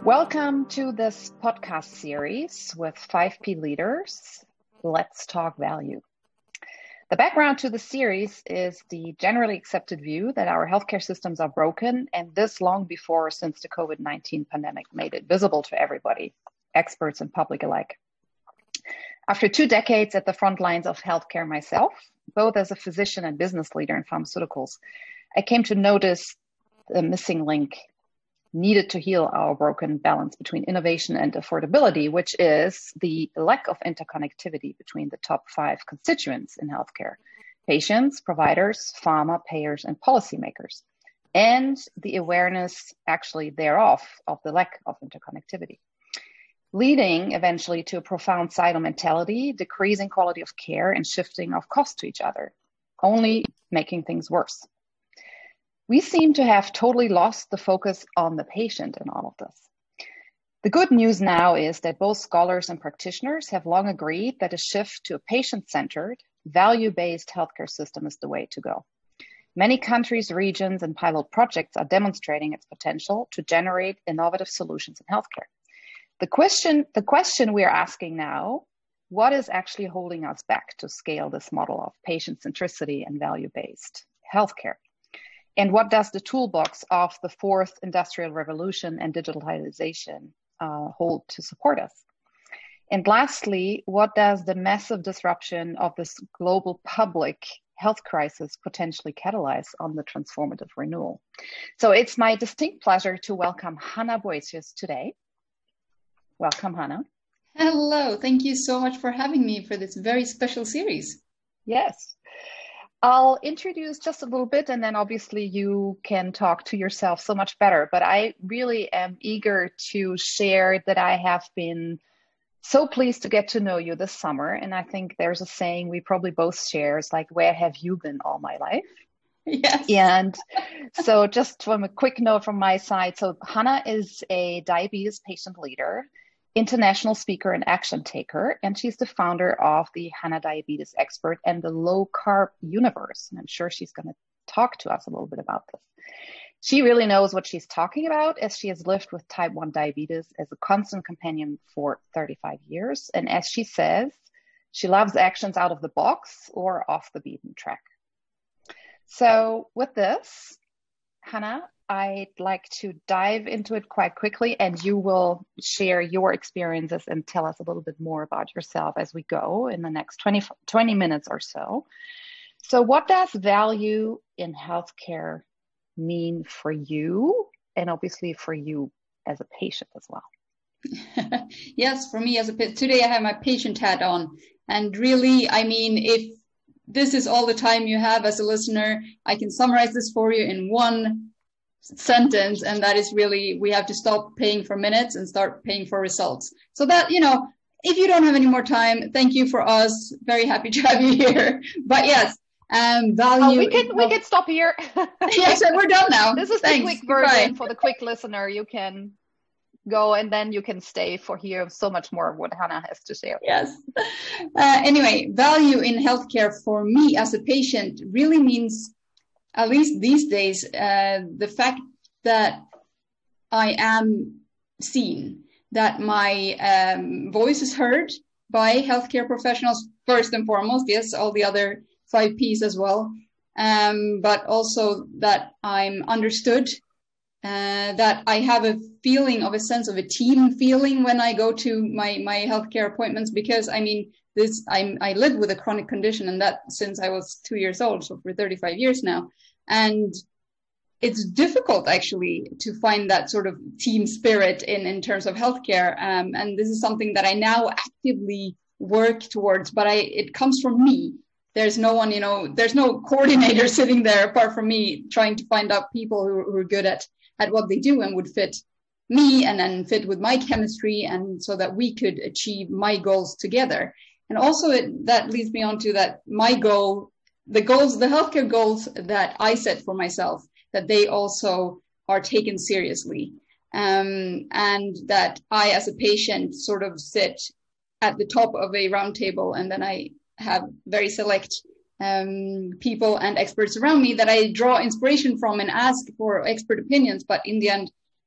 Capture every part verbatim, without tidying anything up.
Welcome to this podcast series with five P leaders. Let's talk value. The background to the series is the generally accepted view that our healthcare systems are broken, and this long before since the COVID nineteen pandemic made it visible to everybody, experts and public alike. After two decades at the front lines of healthcare myself, both as a physician and business leader in pharmaceuticals, I came to notice the missing link needed to heal our broken balance between innovation and affordability, which is the lack of interconnectivity between the top five constituents in healthcare: patients, providers, pharma, payers, and policymakers, and the awareness actually thereof of the lack of interconnectivity, leading eventually to a profound silo mentality, decreasing quality of care, and shifting of cost to each other, only making things worse. We seem to have totally lost the focus on the patient in all of this. The good news now is that both scholars and practitioners have long agreed that a shift to a patient-centered, value-based healthcare system is the way to go. Many countries, regions, and pilot projects are demonstrating its potential to generate innovative solutions in healthcare. The question, the question we are asking now, what is actually holding us back to scale this model of patient centricity and value-based healthcare? And what does the toolbox of the fourth industrial revolution and digitalization uh, hold to support us? And lastly, what does the massive disruption of this global public health crisis potentially catalyze on the transformative renewal? So it's my distinct pleasure to welcome Hanna Boetius today. Welcome, Hanna. Hello, thank you so much for having me for this very special series. Yes. I'll introduce just a little bit, and then obviously you can talk to yourself so much better. But I really am eager to share that I have been so pleased to get to know you this summer. And I think there's a saying we probably both share. It's like, where have you been all my life? Yes. And so just from a quick note from my side, so Hanna is a diabetes patient leader, international speaker and action taker, and she's the founder of the Hanna Diabetes Expert and the Low Carb Universe. And I'm sure she's going to talk to us a little bit about this. She really knows what she's talking about, as she has lived with type one diabetes as a constant companion for thirty-five years. And as she says, she loves actions out of the box or off the beaten track. So with this, Hanna, I'd like to dive into it quite quickly, and you will share your experiences and tell us a little bit more about yourself as we go in the next twenty, twenty minutes or so. So what does value in healthcare mean for you, and obviously for you as a patient as well? Yes, for me as a patient, today I have my patient hat on, and really, I mean, if this is all the time you have as a listener, I can summarize this for you in one sentence, and that is really, we have to stop paying for minutes and start paying for results. So that, you know, if you don't have any more time, thank you for us. Very happy to have you here. But yes, um, value. Oh, we can we can stop here. Yes, we're done now. This is Thanks. the quick version. Bye. For the quick listener. You can go and then you can stay for hear so much more of what Hanna has to share. Yes. Uh, anyway, value in healthcare for me as a patient really means, at least these days, uh, the fact that I am seen, that my um, voice is heard by healthcare professionals, first and foremost, yes, all the other five Ps as well, um, but also that I'm understood, uh, that I have a feeling of a sense of a team feeling when I go to my, my healthcare appointments, because I mean, this, I'm, I live with a chronic condition, and that since I was two years old, so for thirty-five years now. And it's difficult actually to find that sort of team spirit in, in terms of healthcare. Um, and this is something that I now actively work towards, but I, it comes from me. There's no one, you know, there's no coordinator sitting there apart from me trying to find out people who, who are good at, at what they do and would fit me and then fit with my chemistry, and so that we could achieve my goals together. And also it, that leads me on to that my goal, the goals, the healthcare goals that I set for myself, that they also are taken seriously. Um, and that I, as a patient, sort of sit at the top of a round table, and then I have very select um, people and experts around me that I draw inspiration from and ask for expert opinions. But in the end,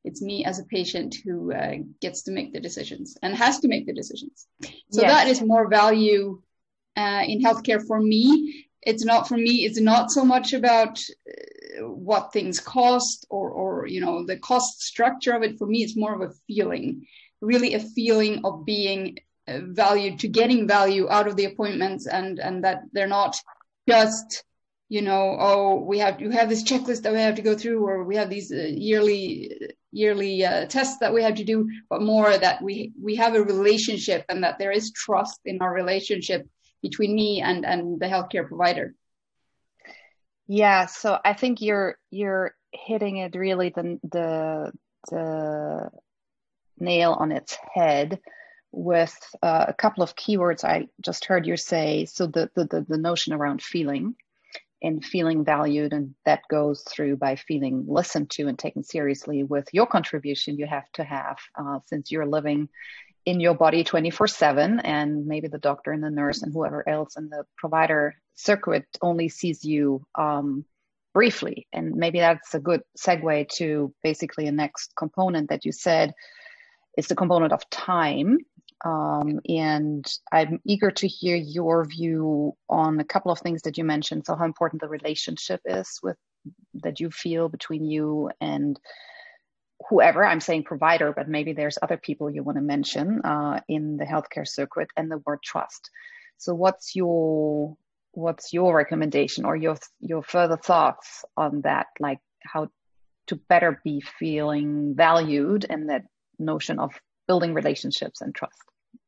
It's me as a patient who uh, gets to make the decisions and has to make the decisions. So Yes. that is more value uh, in healthcare for me. It's not for me. It's not so much about uh, what things cost or, or, you know, the cost structure of it. For me, it's more of a feeling, really a feeling of being uh, valued, to getting value out of the appointments, and, and that they're not just, you know, oh, we have you have this checklist that we have to go through, or we have these uh, yearly yearly uh, tests that we have to do, but more that we we have a relationship, and that there is trust in our relationship between me and and the healthcare provider. Yeah, so I think you're you're hitting it really the the the nail on its head with uh, a couple of keywords I just heard you say. So the the the, the notion around feeling. And feeling valued, and that goes through by feeling listened to and taken seriously with your contribution you have to have, uh, since you're living in your body twenty-four seven, and maybe the doctor and the nurse and whoever else in the provider circuit only sees you um, briefly. And maybe that's a good segue to basically a next component that you said is the component of time. Um, and I'm eager to hear your view on a couple of things that you mentioned. So how important the relationship is with that you feel between you and whoever. I'm saying provider, but maybe there's other people you want to mention uh, in the healthcare circuit, and the word trust. So what's your what's your recommendation or your your further thoughts on that? Like how to better be feeling valued, and that notion of building relationships and trust.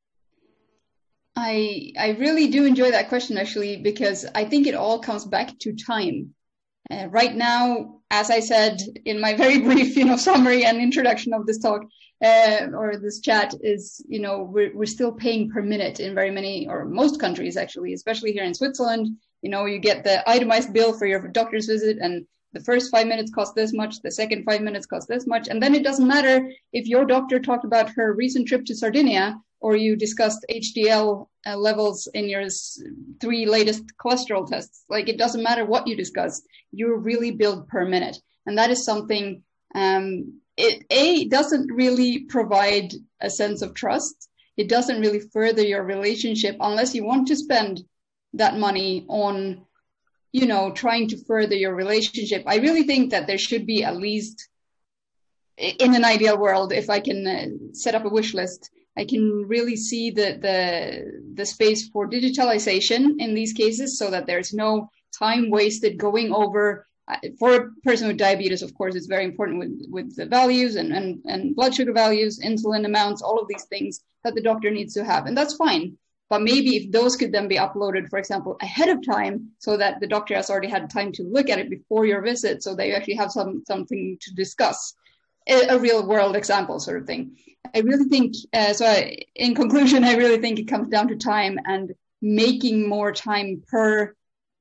I I really do enjoy that question, actually, because I think it all comes back to time. Uh, right now, as I said in my very brief, you know, summary and introduction of this talk uh, or this chat, is, you know, we're we're still paying per minute in very many, or most countries actually, especially here in Switzerland. You know, you get the itemized bill for your doctor's visit, and the first five minutes cost this much, the second five minutes cost this much. And then it doesn't matter if your doctor talked about her recent trip to Sardinia, or you discussed H D L uh, levels in your s- three latest cholesterol tests. Like, it doesn't matter what you discuss, you really build per minute. And that is something, um, it A, doesn't really provide a sense of trust. It doesn't really further your relationship unless you want to spend that money on, you know, trying to further your relationship. I really think that there should be, at least in an ideal world, if I can uh, set up a wish list, I can really see the, the the space for digitalization in these cases, so that there's no time wasted going over. Uh, for a person with diabetes, of course, it's very important with, with the values and, and, and blood sugar values, insulin amounts, all of these things that the doctor needs to have. And that's fine. But maybe if those could then be uploaded, for example, ahead of time, so that the doctor has already had time to look at it before your visit, so that you actually have some something to discuss, a, a real world example sort of thing. I really think, uh, so I, in conclusion, I really think it comes down to time and making more time per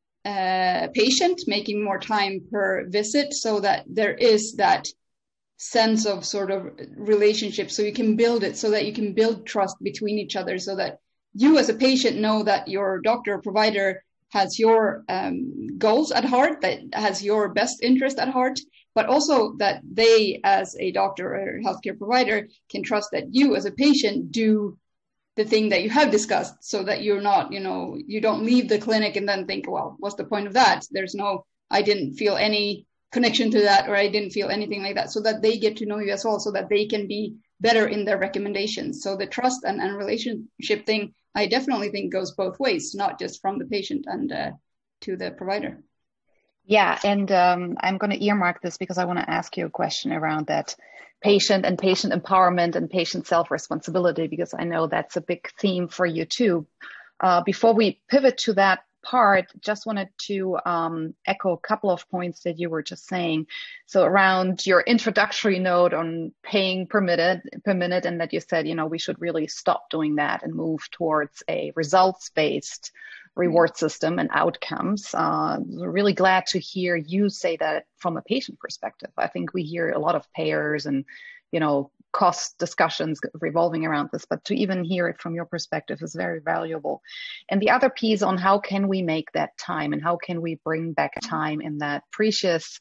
uh, patient, making more time per visit, so that there is that sense of sort of relationship, so you can build it, so that you can build trust between each other, so that you as a patient know that your doctor or provider has your um, goals at heart, that has your best interest at heart, but also that they as a doctor or healthcare provider can trust that you as a patient do the thing that you have discussed, so that you're not, you know, you don't leave the clinic and then think, well, what's the point of that? There's no, I didn't feel any connection to that, or I didn't feel anything like that, so that they get to know you as well, so that they can be better in their recommendations. So the trust and, and relationship thing, I definitely think goes both ways, not just from the patient and uh, to the provider. Yeah, and um, I'm going to earmark this because I want to ask you a question around that patient and patient empowerment and patient self-responsibility, because I know that's a big theme for you too. Uh, before we pivot to that part, just wanted to um, echo a couple of points that you were just saying. So around your introductory note on paying per minute, per minute, and that you said, you know, we should really stop doing that and move towards a results-based reward system and outcomes. Uh, we're really glad to hear you say that from a patient perspective. I think we hear a lot of payers and, you know, cost discussions revolving around this, but to even hear it from your perspective is very valuable. And the other piece on how can we make that time and how can we bring back time in that precious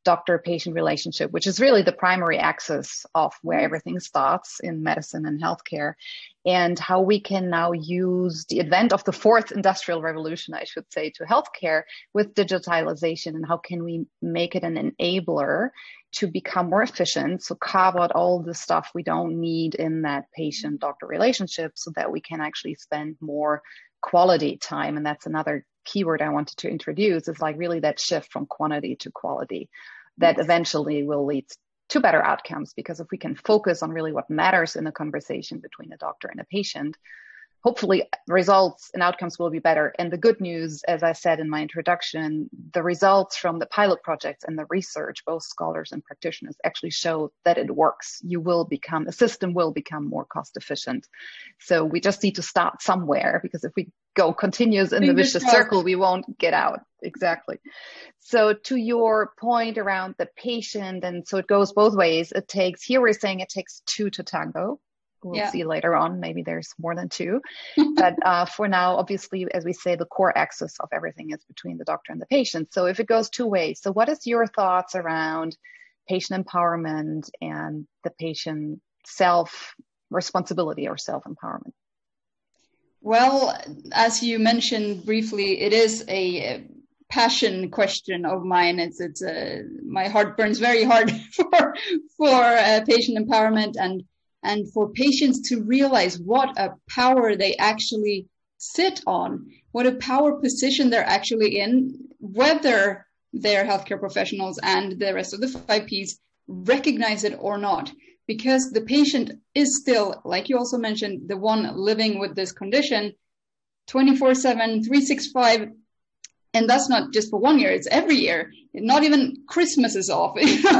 doctor-patient relationship, which is really the primary axis of where everything starts in medicine and healthcare, and how we can now use the advent of the fourth industrial revolution, I should say, to healthcare with digitalization, and how can we make it an enabler to become more efficient, so carve out all the stuff we don't need in that patient-doctor relationship so that we can actually spend more quality time. And that's another keyword I wanted to introduce, is like really that shift from quantity to quality that eventually will lead to better outcomes. Because if we can focus on really what matters in a conversation between a doctor and a patient, hopefully results and outcomes will be better. And the good news, as I said in my introduction, the results from the pilot projects and the research, both scholars and practitioners, actually show that it works. You will become, a system will become more cost efficient. So we just need to start somewhere, because if we go continuous in the vicious circle, we won't get out. Exactly. So to your point around the patient, and so it goes both ways. It takes, here we're saying it takes two to tango. We'll yeah. see later on, maybe there's more than two. But uh, for now, obviously, as we say, the core axis of everything is between the doctor and the patient. So if it goes two ways, so what is your thoughts around patient empowerment and the patient self-responsibility or self-empowerment? Well, as you mentioned briefly, it is a passion question of mine. It's it's a, my heart burns very hard for for uh, patient empowerment, and and for patients to realize what a power they actually sit on, what a power position they're actually in, whether their healthcare professionals and the rest of the five Ps recognize it or not. Because the patient is still, like you also mentioned, the one living with this condition twenty-four seven, three sixty-five. And that's not just for one year, it's every year. Not even Christmas is off.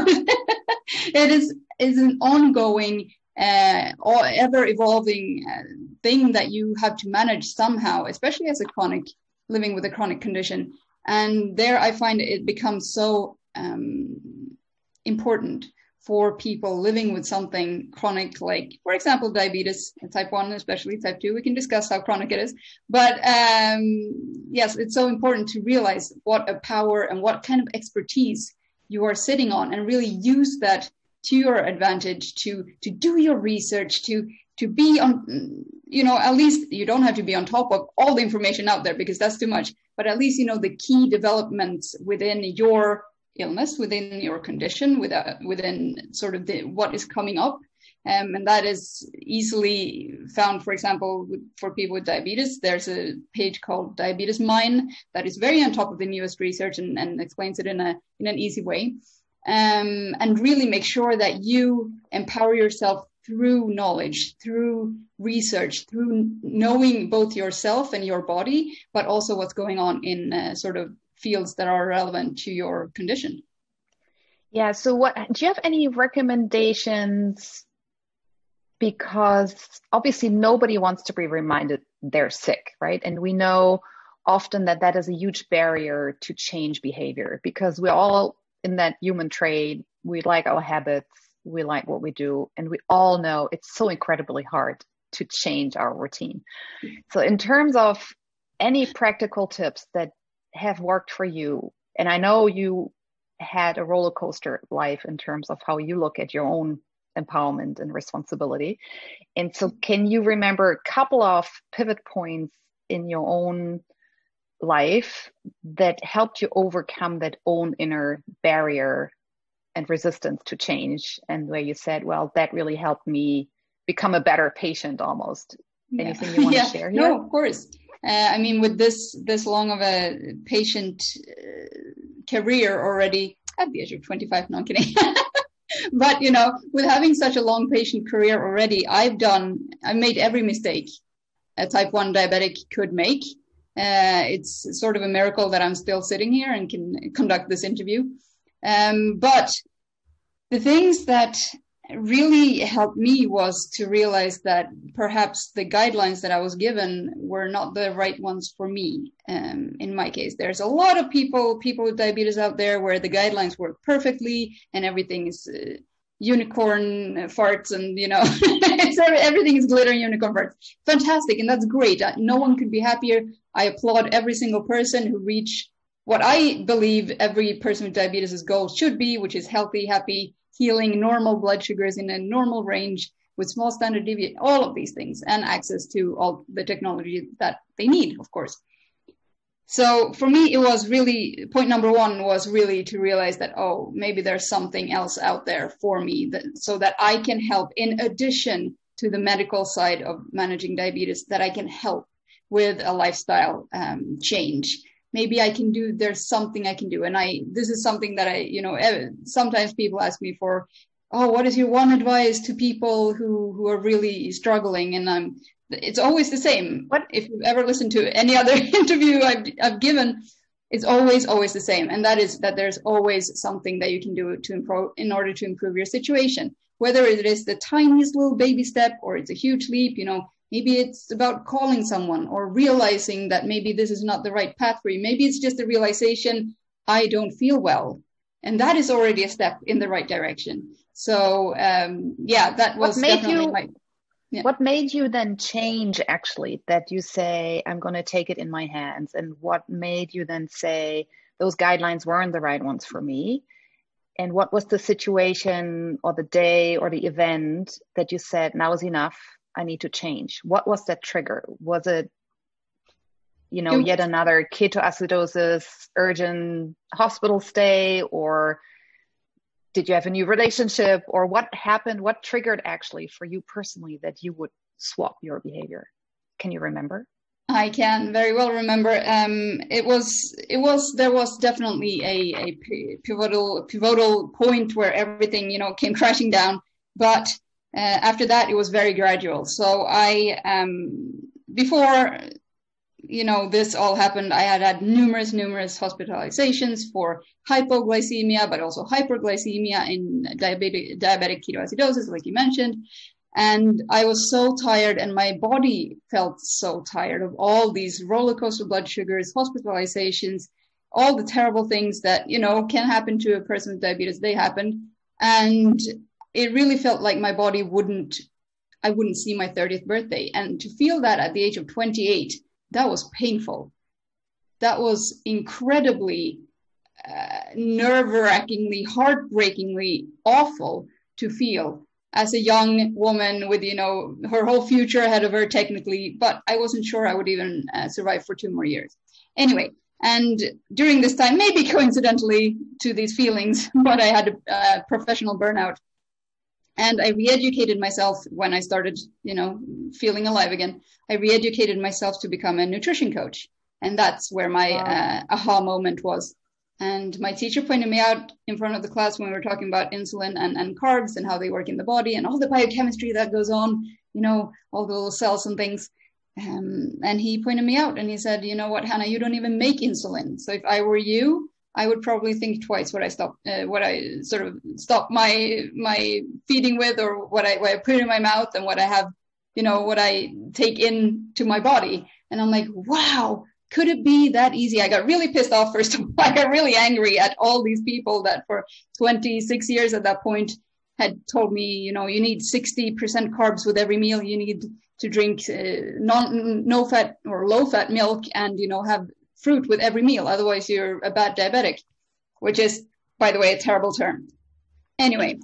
It is, is an ongoing, uh, or ever evolving uh, thing that you have to manage somehow, especially as a chronic, living with a chronic condition. And there I find it becomes so um, important for people living with something chronic, like, for example, diabetes, type one, especially type two. We can discuss how chronic it is. But um, yes, it's so important to realize what a power and what kind of expertise you are sitting on, and really use that to your advantage, to to do your research, to to be on, you know, at least you don't have to be on top of all the information out there, because that's too much, but at least, you know, the key developments within your illness, within your condition, within, within sort of the, what is coming up. Um, and that is easily found, for example, with, for people with diabetes. There's a page called Diabetes Mine that is very on top of the newest research, and, and explains it in a in an easy way. Um, and really make sure that you empower yourself through knowledge, through research, through knowing both yourself and your body, but also what's going on in uh, sort of fields that are relevant to your condition. Yeah. So what, do you have any recommendations? Because obviously nobody wants to be reminded they're sick, right? And we know often that that is a huge barrier to change behavior, because we're all in that human trait. We like our habits, we like what we do, and we all know it's so incredibly hard to change our routine. So in terms of any practical tips that have worked for you, and I know you had a roller coaster life in terms of how you look at your own empowerment and responsibility. And so can you remember a couple of pivot points in your own life that helped you overcome that own inner barrier and resistance to change, and where you said, well, that really helped me become a better patient almost? Yeah. Anything you want yeah. to share here? No, of course. Uh, I mean, with this this long of a patient uh, career already, at the age of twenty-five, no, I'm kidding. But, you know, with having such a long patient career already, I've done, I've made every mistake a type one diabetic could make. Uh, it's sort of a miracle that I'm still sitting here and can conduct this interview. Um, but the things that really helped me was to realize that perhaps the guidelines that I was given were not the right ones for me. Um, in my case, there's a lot of people, people with diabetes out there where the guidelines work perfectly and everything is uh, unicorn farts, and, you know, it's, everything is glitter and unicorn farts. Fantastic. And that's great. No one could be happier. I applaud every single person who reach what I believe every person with diabetes' goal should be, which is healthy, happy, healing, normal blood sugars in a normal range with small standard deviation, all of these things, and access to all the technology that they need, of course. So for me, it was really, point number one was really to realize that, oh, maybe there's something else out there for me that, so that I can help in addition to the medical side of managing diabetes, that I can help with a lifestyle um, change. Maybe I can do, there's something I can do. And I, this is something that I, you know, sometimes people ask me for, oh, what is your one advice to people who, who are really struggling? And I'm, it's always the same. What if you've ever listened to any other interview I've, I've given, it's always, always the same. And that is that there's always something that you can do to improve in order to improve your situation, whether it is the tiniest little baby step or it's a huge leap. You know, maybe it's about calling someone or realizing that maybe this is not the right path for you. Maybe it's just a realization, I don't feel well. And that is already a step in the right direction. So, um, yeah, that was what made definitely you, my... Yeah. What made you then change, actually, that you say, I'm going to take it in my hands? And what made you then say, those guidelines weren't the right ones for me? And what was the situation or the day or the event that you said, now is enough, I need to change? What was that trigger? Was it, you know, yet another ketoacidosis, urgent hospital stay, or did you have a new relationship, or what happened? What triggered actually for you personally that you would swap your behavior? Can you remember? I can very well remember. Um, it was, it was, there was definitely a, a pivotal, pivotal point where everything, you know, came crashing down. But uh, after that, it was very gradual. So I, um, before, you know, this all happened, I had had numerous, numerous hospitalizations for hypoglycemia, but also hyperglycemia in diabetic, diabetic ketoacidosis, like you mentioned. And I was so tired, and my body felt so tired of all these roller coaster blood sugars, hospitalizations, all the terrible things that, you know, can happen to a person with diabetes. They happened. And it really felt like my body wouldn't, I wouldn't see my thirtieth birthday. And to feel that at the age of twenty-eight, that was painful. That was incredibly uh, nerve-wrackingly, heartbreakingly awful to feel as a young woman with, you know, her whole future ahead of her technically, but I wasn't sure I would even uh, survive for two more years. Anyway, and during this time, maybe coincidentally to these feelings, but I had a uh, professional burnout. And I re-educated myself when I started, you know, feeling alive again. I re-educated myself to become a nutrition coach. And that's where my wow. uh, aha moment was. And my teacher pointed me out in front of the class when we were talking about insulin and, and carbs and how they work in the body and all the biochemistry that goes on, you know, all the little cells and things. Um, and he pointed me out and he said, you know what, Hannah, you don't even make insulin. So if I were you, I would probably think twice what I stop, uh, what I sort of stop my, my feeding with, or what I, what I put in my mouth and what I have, you know, what I take into my body. And I'm like, wow, could it be that easy? I got really pissed off first of all. I got really angry at all these people that for twenty-six years at that point had told me, you know, you need sixty percent carbs with every meal. You need to drink uh, non, no fat or low fat milk and, you know, have fruit with every meal. Otherwise you're a bad diabetic, which is, by the way, a terrible term. Anyway.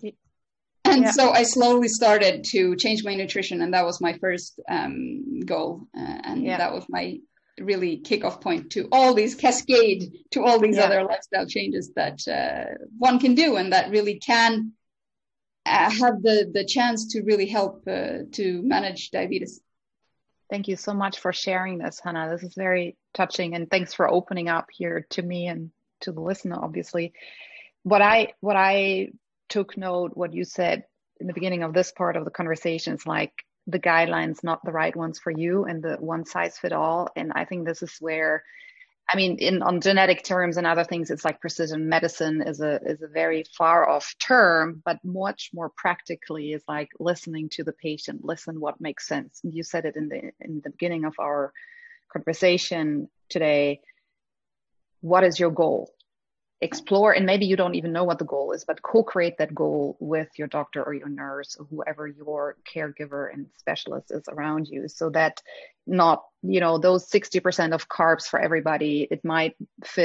And yeah. So I slowly started to change my nutrition, and that was my first um, goal. Uh, and yeah. that was my really kickoff point to all these cascade to all these yeah. other lifestyle changes that uh, one can do, and that really can uh, have the, the chance to really help uh, to manage diabetes. Thank you so much for sharing this, Hannah. This is very touching, and thanks for opening up here to me and to the listener, obviously. What I, what I took note, what you said in the beginning of this part of the conversation is like the guidelines, not the right ones for you, and the one size fit all. And I think this is where, I mean, in on genetic terms and other things, it's like precision medicine is a is a very far off term, but much more practically is like listening to the patient, listen what makes sense. And you said it in the in the beginning of our conversation today. What is your goal? Explore, and maybe you don't even know what the goal is, but co-create that goal with your doctor or your nurse or whoever your caregiver and specialist is around you, so that not, you know, those sixty percent of carbs for everybody, it might fit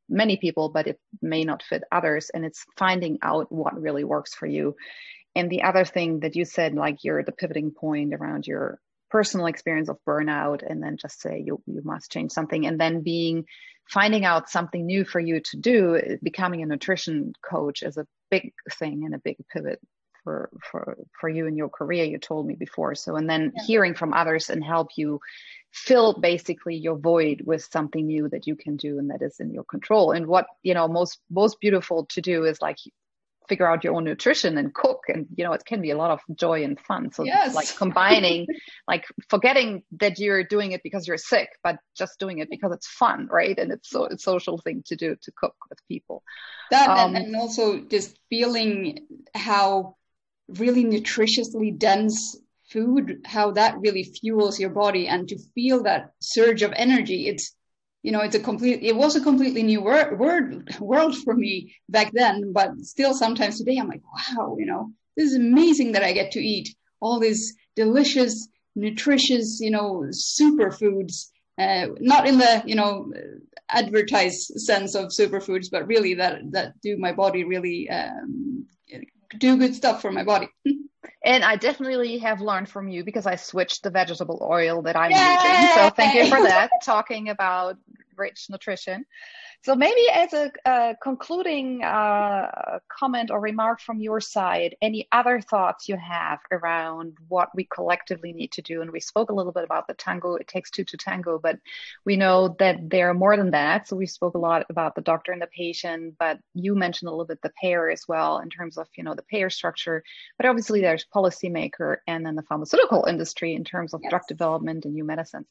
many people, but it may not fit others. And it's finding out what really works for you. And the other thing that you said, like you're the pivoting point around your personal experience of burnout, and then just say you you must change something, and then being finding out something new for you to do. Becoming a nutrition coach is a big thing and a big pivot for for for you in your career, you told me before. So, and then yeah. hearing from others and help you fill basically your void with something new that you can do and that is in your control. And what, you know, most most beautiful to do is like figure out your own nutrition and cook, and you know it can be a lot of joy and fun. So yes. like combining, like forgetting that you're doing it because you're sick, but just doing it because it's fun, right? And it's so it's a social thing to do, to cook with people. That um, and, and also just feeling how really nutritiously dense food, how that really fuels your body, and to feel that surge of energy. It's You know, it's a complete, it was a completely new word, word, world for me back then, but still sometimes today I'm like, wow, you know, this is amazing that I get to eat all these delicious, nutritious, you know, superfoods, uh, not in the, you know, advertised sense of superfoods, but really that, that do my body really um, do good stuff for my body. And I definitely have learned from you, because I switched the vegetable oil that I'm Yay! using. So thank you for that, talking about rich nutrition. So maybe as a, a concluding uh, comment or remark from your side, any other thoughts you have around what we collectively need to do? And we spoke a little bit about the tango, it takes two to tango, but we know that there are more than that. So we spoke a lot about the doctor and the patient, but you mentioned a little bit the payer as well in terms of, you know, the payer structure. But obviously there's policymaker and then the pharmaceutical industry in terms of yes. drug development and new medicines.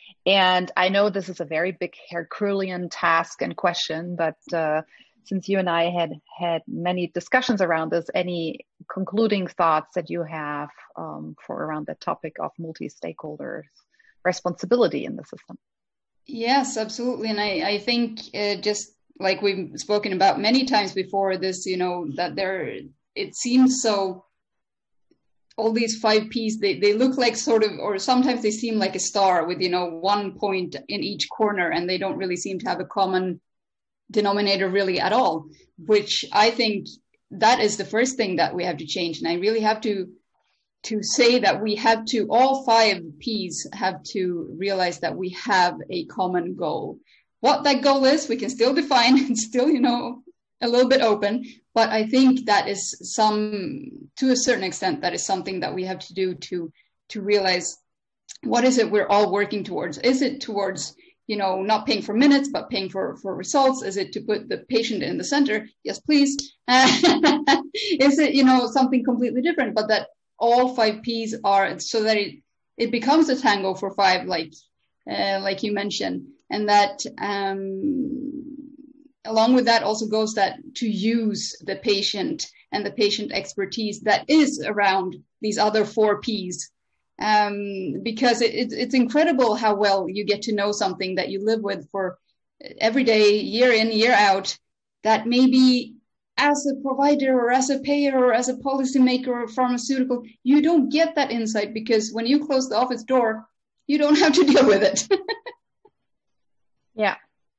And I know this is a very big Herculean task and question, but uh, since you and I had had many discussions around this, any concluding thoughts that you have um, for around the topic of multi-stakeholders responsibility in the system? Yes, absolutely. And I, I think uh, just like we've spoken about many times before this, you know, that there, it seems so, all these five P's, they, they look like sort of, or sometimes they seem like a star with, you know, one point in each corner, and they don't really seem to have a common denominator really at all, which I think that is the first thing that we have to change. And I really have to, to say that we have to, all five P's have to realize that we have a common goal. What that goal is, we can still define and still, you know, a little bit open, but I think that is some, to a certain extent, that is something that we have to do to, to realize what is it we're all working towards. Is it towards, you know, not paying for minutes, but paying for, for results? Is it to put the patient in the center? Yes, please. Uh, is it, you know, something completely different, but that all five P's are, so that it, it becomes a tango for five, like, uh, like you mentioned, and that, um, along with that also goes that to use the patient and the patient expertise that is around these other four P's. Um, because it, it, it's incredible how well you get to know something that you live with for every day, year in, year out, that maybe as a provider or as a payer or as a policymaker or pharmaceutical, you don't get that insight, because when you close the office door, you don't have to deal with it. Yeah.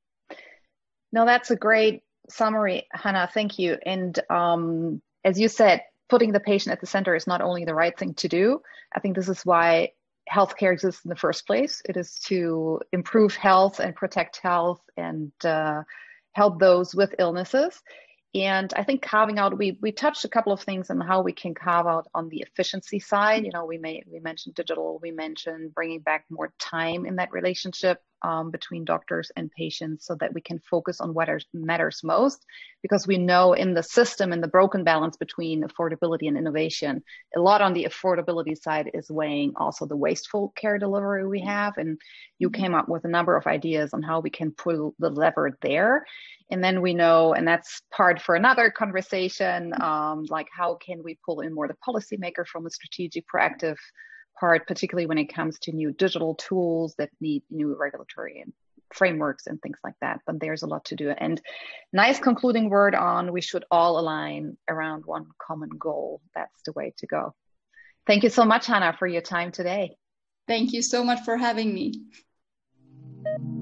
No, that's a great summary, Hannah. Thank you. And um, as you said, putting the patient at the center is not only the right thing to do. I think this is why healthcare exists in the first place. It is to improve health and protect health and uh, help those with illnesses. And I think carving out, we we touched a couple of things on how we can carve out on the efficiency side. You know, we may we mentioned digital, we mentioned bringing back more time in that relationship um, between doctors and patients, so that we can focus on what matters most. Because we know in the system, in the broken balance between affordability and innovation, a lot on the affordability side is weighing also the wasteful care delivery we have. And you came up with a number of ideas on how we can pull the lever there. And then we know, and that's part for another conversation, um, like how can we pull in more the policymaker from a strategic, proactive part, particularly when it comes to new digital tools that need new regulatory and frameworks and things like that. But there's a lot to do. And nice concluding word on, we should all align around one common goal. That's the way to go. Thank you so much, Hannah, for your time today. Thank you so much for having me.